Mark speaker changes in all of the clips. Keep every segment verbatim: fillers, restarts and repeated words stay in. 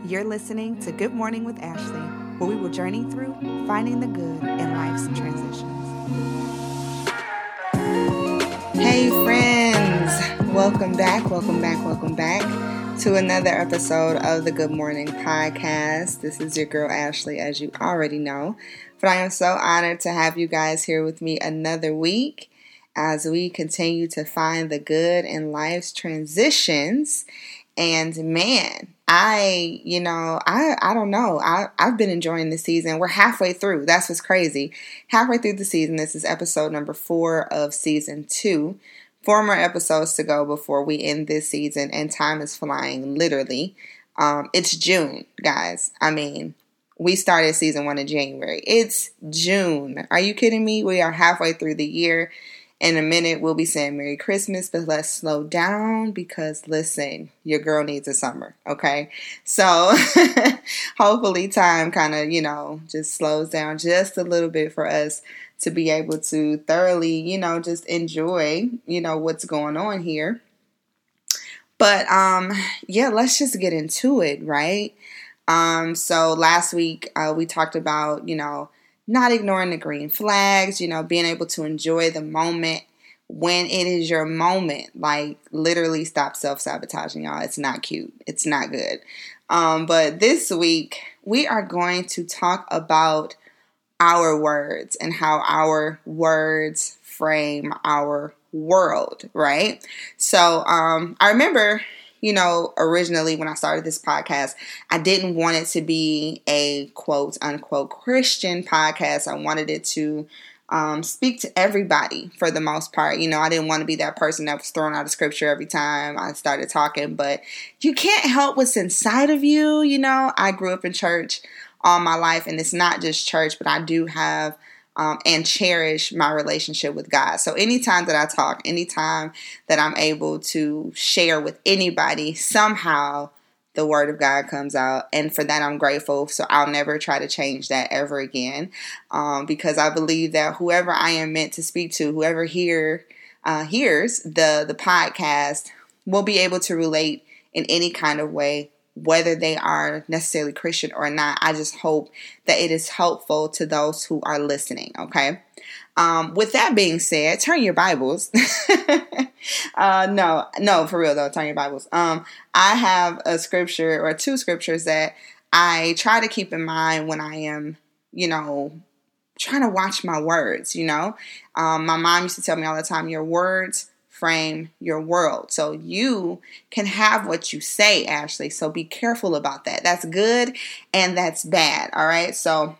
Speaker 1: You're listening to Good Morning with Ashley, where we will journey through finding the good in life's transitions. Hey friends, welcome back, welcome back, welcome back to another episode of the Good Morning Podcast. This is your girl Ashley, as you already know, but I am so honored to have you guys here with me another week as we continue to find the good in life's transitions. And man, I, you know, I, I don't know. I, I've been enjoying the season. We're halfway through. That's what's crazy. Halfway through the season. This is episode number four of season two. Four more episodes to go before we end this season, and time is flying, literally. Um, it's June, guys. I mean, we started season one in January. It's June. Are you kidding me? We are halfway through the year. In a minute, we'll be saying Merry Christmas, but let's slow down because, listen, your girl needs a summer, okay? So, hopefully time kind of, you know, just slows down just a little bit for us to be able to thoroughly, you know, just enjoy, you know, what's going on here. But, um, yeah, let's just get into it, right? Um, so last week, uh, we talked about, you know, not ignoring the green flags, you know, being able to enjoy the moment when it is your moment. Like, literally stop self-sabotaging, y'all. It's not cute. It's not good. Um, but this week, we are going to talk about our words and how our words frame our world, right? So, um, I remember, you know, originally when I started this podcast, I didn't want it to be a quote unquote Christian podcast. I wanted it to um, speak to everybody for the most part. You know, I didn't want to be that person that was throwing out a scripture every time I started talking, but you can't help what's inside of you. You know, I grew up in church all my life, and it's not just church, but I do have Um, and cherish my relationship with God. So anytime that I talk, anytime that I'm able to share with anybody, somehow the word of God comes out. And for that, I'm grateful. So I'll never try to change that ever again. Um, because I believe that whoever I am meant to speak to, whoever hear, uh, hears the, the podcast will be able to relate in any kind of way, whether they are necessarily Christian or not. I just hope that it is helpful to those who are listening, okay? Um, with that being said, turn your Bibles. uh, no, no, for real though, turn your Bibles. Um, I have a scripture or two scriptures that I try to keep in mind when I am, you know, trying to watch my words, you know? Um, my mom used to tell me all the time, your words frame your world. So you can have what you say, Ashley. So be careful about that. That's good and that's bad. All right. So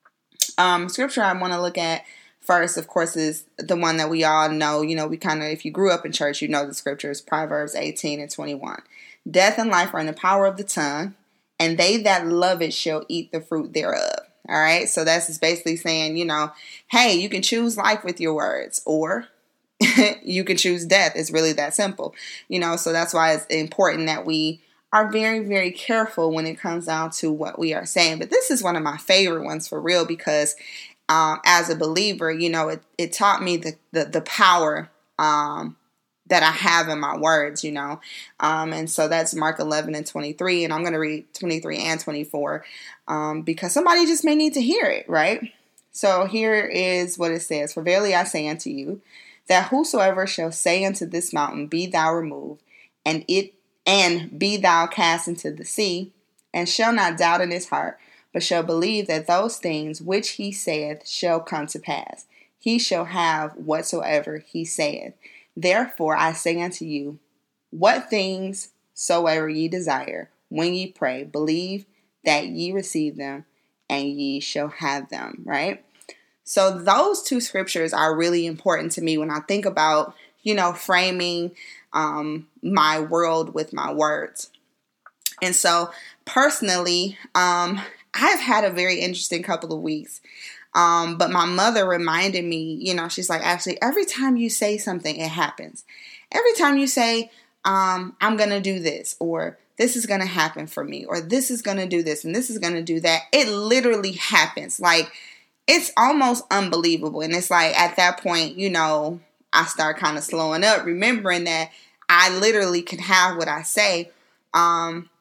Speaker 1: um, scripture I want to look at first, of course, is the one that we all know. You know, we kind of, if you grew up in church, you know the scriptures, Proverbs eighteen and twenty-one. Death and life are in the power of the tongue, and they that love it shall eat the fruit thereof. All right. So that's just basically saying, you know, hey, you can choose life with your words, or you can choose death. It's really that simple, you know, so that's why it's important that we are very, very careful when it comes down to what we are saying. But this is one of my favorite ones for real, because um, as a believer, you know, it, it taught me the, the, the power um, that I have in my words, you know, um, and so that's Mark eleven and twenty-three, and I'm going to read twenty-three and twenty-four um, because somebody just may need to hear it, right? So here is what it says. For verily I say unto you, that whosoever shall say unto this mountain, be thou removed, and it and be thou cast into the sea, and shall not doubt in his heart, but shall believe that those things which he saith shall come to pass, he shall have whatsoever he saith. Therefore I say unto you, what things soever ye desire, when ye pray, believe that ye receive them, and ye shall have them. Right? So those two scriptures are really important to me when I think about, you know, framing um, my world with my words. And so personally, um, I've had a very interesting couple of weeks. Um, but my mother reminded me, you know, she's like, actually, every time you say something, it happens. Every time you say, um, I'm going to do this, or this is going to happen for me, or this is going to do this, and this is going to do that, it literally happens. Like, it's almost unbelievable. And it's like at that point, you know, I start kind of slowing up, remembering that I literally can have what I say. Um,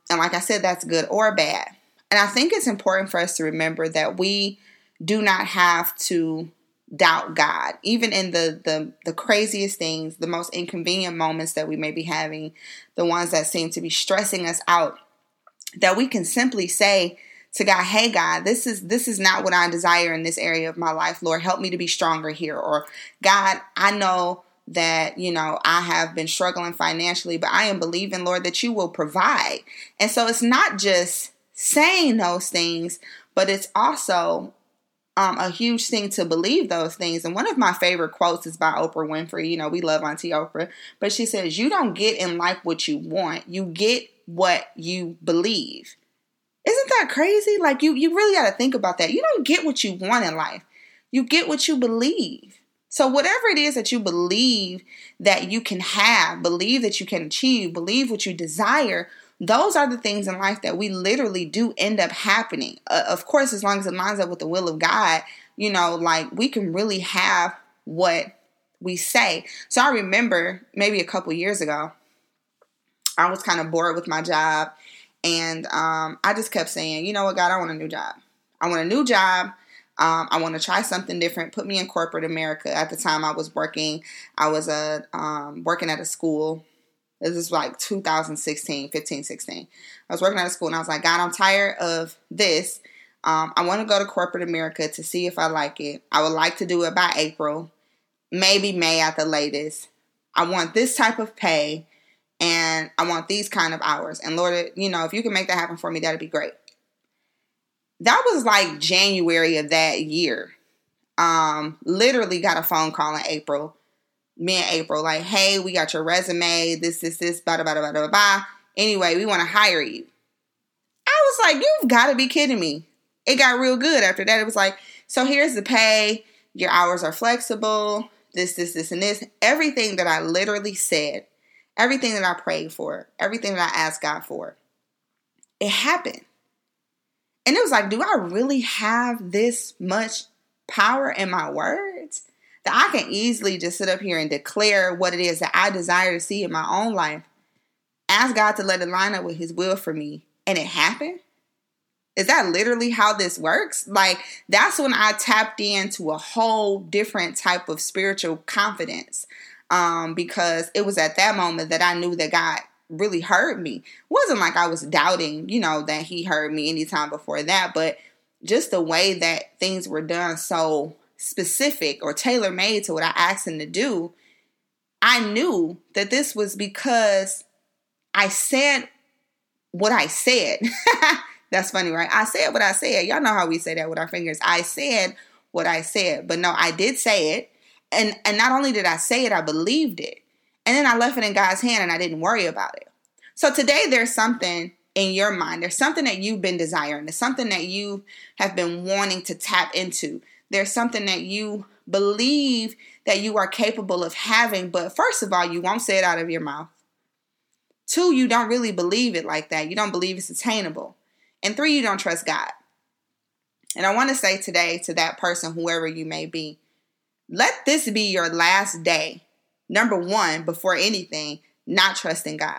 Speaker 1: and like I said, that's good or bad. And I think it's important for us to remember that we do not have to doubt God, even in the, the, the craziest things, the most inconvenient moments that we may be having, the ones that seem to be stressing us out, that we can simply say to God, hey, God, this is this is not what I desire in this area of my life. Lord, help me to be stronger here. Or God, I know that, you know, I have been struggling financially, but I am believing, Lord, that you will provide. And so it's not just saying those things, but it's also um, a huge thing to believe those things. And one of my favorite quotes is by Oprah Winfrey. You know, we love Auntie Oprah, but she says, you don't get in life what you want. You get what you believe. Isn't that crazy? Like, you, you really got to think about that. You don't get what you want in life. You get what you believe. So whatever it is that you believe that you can have, believe that you can achieve, believe what you desire, those are the things in life that we literally do end up happening. Uh, of course, as long as it lines up with the will of God, you know, like we can really have what we say. So I remember maybe a couple years ago, I was kind of bored with my job. And um, I just kept saying, you know what, God, I want a new job. I want a new job. Um, I want to try something different. Put me in corporate America. At the time I was working, I was uh, um, working at a school. This is like two thousand sixteen, fifteen, sixteen. I was working at a school and I was like, God, I'm tired of this. Um, I want to go to corporate America to see if I like it. I would like to do it by April, maybe May at the latest. I want this type of pay. And I want these kind of hours. And Lord, you know, if you can make that happen for me, that'd be great. That was like January of that year. Um, literally got a phone call in April, me and April, like, hey, we got your resume, this, this, this, blah, blah, blah, blah, blah. Anyway, we want to hire you. I was like, you've got to be kidding me. It got real good after that. It was like, so here's the pay. Your hours are flexible. This, this, this, and this. Everything that I literally said. Everything that I prayed for, everything that I asked God for, it happened. And it was like, do I really have this much power in my words that I can easily just sit up here and declare what it is that I desire to see in my own life, ask God to let it line up with his will for me, and it happened? Is that literally how this works? Like, that's when I tapped into a whole different type of spiritual confidence. Um, because it was at that moment that I knew that God really heard me. It wasn't like I was doubting, you know, that he heard me anytime before that, but just the way that things were done so specific or tailor-made to what I asked him to do, I knew that this was because I said what I said. That's funny, right? I said what I said. Y'all know how we say that with our fingers. I said what I said, but no, I did say it. And and not only did I say it, I believed it. And then I left it in God's hand and I didn't worry about it. So today there's something in your mind. There's something that you've been desiring. There's something that you have been wanting to tap into. There's something that you believe that you are capable of having. But first of all, you won't say it out of your mouth. Two, you don't really believe it like that. You don't believe it's attainable. And three, you don't trust God. And I want to say today to that person, whoever you may be, let this be your last day, number one, before anything, not trusting God.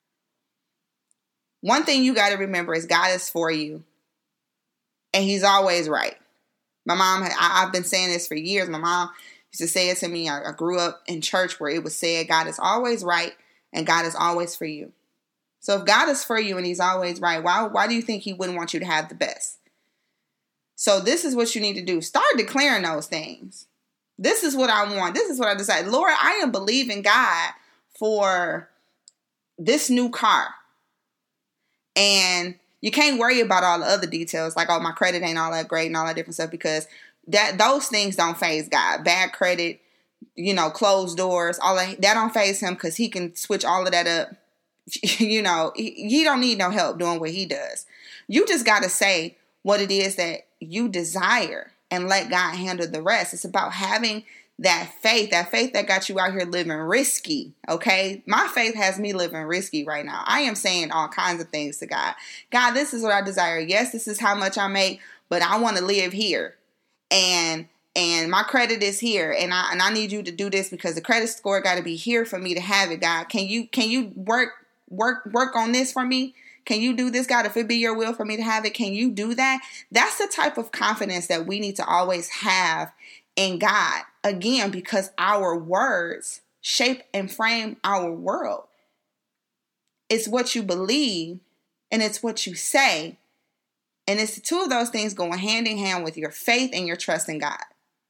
Speaker 1: One thing you got to remember is God is for you, and he's always right. My mom, I, I've been saying this for years. My mom used to say it to me. I, I grew up in church where it was said, God is always right, and God is always for you. So if God is for you and he's always right, why, why do you think he wouldn't want you to have the best? So this is what you need to do. Start declaring those things. This is what I want. This is what I decided. Lord, I am believing God for this new car. And you can't worry about all the other details, like, oh, my credit ain't all that great and all that different stuff, because that those things don't faze God. Bad credit, you know, closed doors, all that, that don't faze him, because he can switch all of that up. You know, he, he don't need no help doing what he does. You just got to say what it is that you desire and let God handle the rest. It's about having that faith, that faith that got you out here living risky, okay? My faith has me living risky right now. I am saying all kinds of things to God. God, this is what I desire. Yes, this is how much I make, but I want to live here. And and my credit is here, and I and I need you to do this, because the credit score got to be here for me to have it, God. Can you can you work work work on this for me? Can you do this, God? If it be your will for me to have it, can you do that? That's the type of confidence that we need to always have in God. Again, because our words shape and frame our world. It's what you believe and it's what you say. And it's the two of those things going hand in hand with your faith and your trust in God.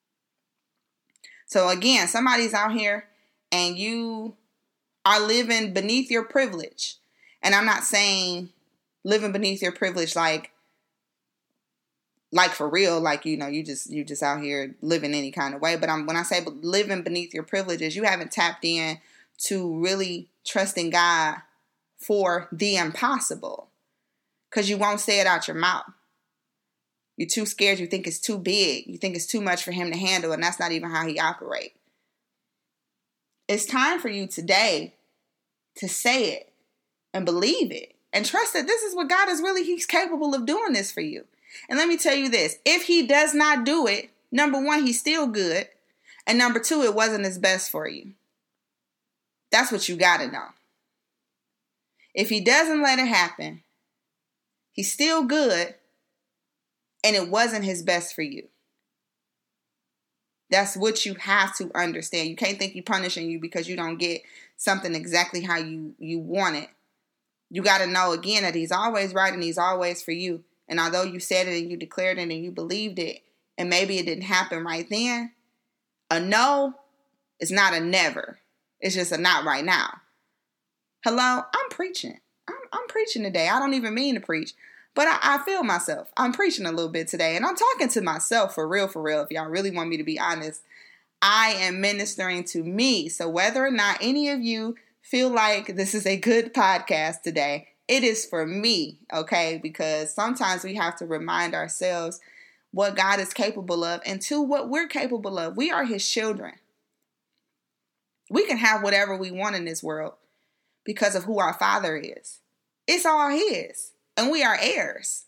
Speaker 1: So again, somebody's out here and you are living beneath your privilege. And I'm not saying living beneath your privilege like, like for real, like, you know, you just you just out here living any kind of way. But I'm, when I say living beneath your privileges, you haven't tapped in to really trusting God for the impossible. Because you won't say it out your mouth. You're too scared. You think it's too big. You think it's too much for him to handle. And that's not even how he operates. It's time for you today to say it and believe it. And trust that this is what God is really, he's capable of doing this for you. And let me tell you this. If he does not do it, number one, he's still good. And number two, it wasn't his best for you. That's what you got to know. If he doesn't let it happen, he's still good, and it wasn't his best for you. That's what you have to understand. You can't think he's punishing you because you don't get something exactly how you, you want it. You got to know, again, that he's always right and he's always for you. And although you said it and you declared it and you believed it, and maybe it didn't happen right then, a no is not a never. It's just a not right now. Hello, I'm preaching. I'm, I'm preaching today. I don't even mean to preach, but I, I feel myself. I'm preaching a little bit today, and I'm talking to myself for real, for real. If y'all really want me to be honest, I am ministering to me. So whether or not any of you feel like this is a good podcast today, it is for me, okay? Because sometimes we have to remind ourselves what God is capable of, and two, what we're capable of. We are his children. We can have whatever we want in this world because of who our Father is. It's all his, and we are heirs.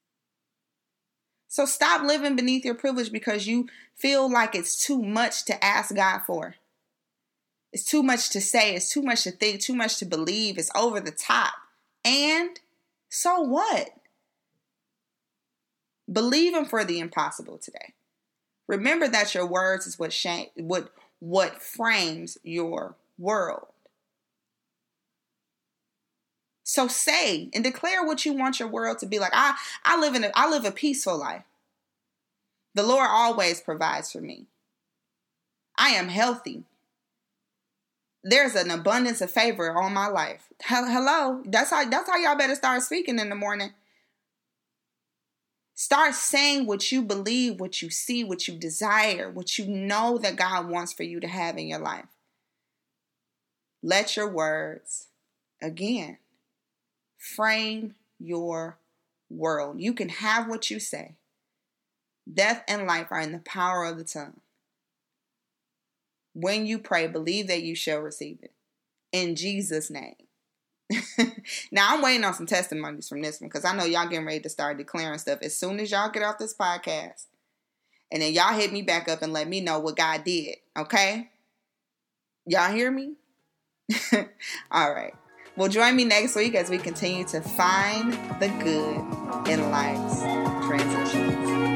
Speaker 1: So stop living beneath your privilege because you feel like it's too much to ask God for. It's too much to say. It's too much to think, too much to believe. It's over the top. And so what? Believe him for the impossible today. Remember that your words is what shame, what what frames your world. So say and declare what you want your world to be like. I, I live in a, I live a peaceful life. The Lord always provides for me. I am healthy. There's an abundance of favor on my life. Hello. That's how, that's how y'all better start speaking in the morning. Start saying what you believe, what you see, what you desire, what you know that God wants for you to have in your life. Let your words, again, frame your world. You can have what you say. Death and life are in the power of the tongue. When you pray, believe that you shall receive it. In Jesus' name. Now, I'm waiting on some testimonies from this one because I know y'all getting ready to start declaring stuff as soon as y'all get off this podcast. And then y'all hit me back up and let me know what God did. Okay? Y'all hear me? All right. Well, join me next week as we continue to find the good in life's transitions.